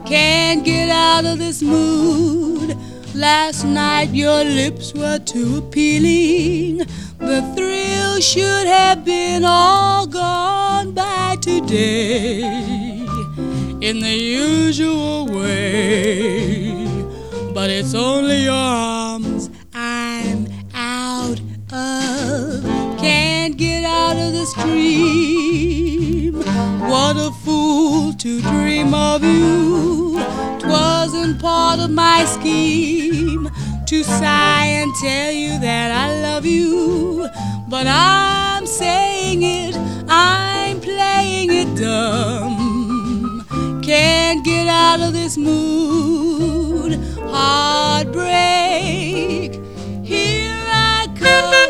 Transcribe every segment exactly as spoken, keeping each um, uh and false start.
Can't get out of this mood. Last night your lips were too appealing. The thrill should have been all gone by today in the usual way. But it's only your arms I'm out of. Can't get out of this dream. What a fool to dream of you. 'Twasn't part of my scheme to sigh and tell you that I love you. But I'm saying it, I'm playing it dumb. Can't get out of this mood. Heartbreak, here I come.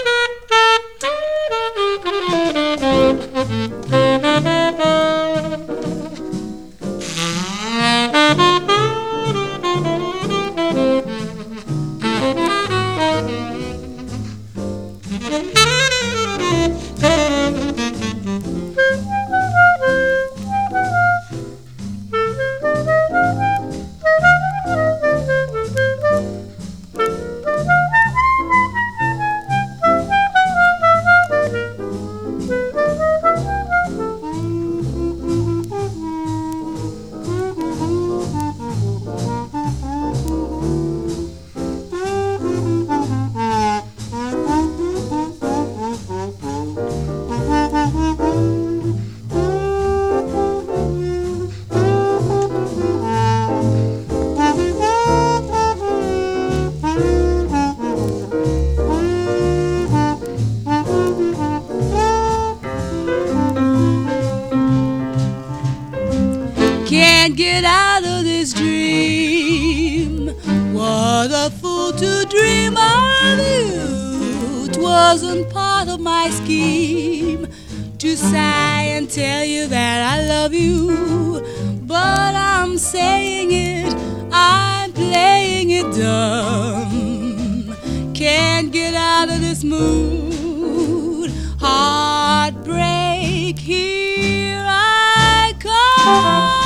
Can't get out of this dream. What a fool to dream of you. 'Twasn't part of my scheme to sigh and tell you that I love you. But I'm saying it, I'm playing it dumb. Can't get out of this mood. Heartbreak, here I come.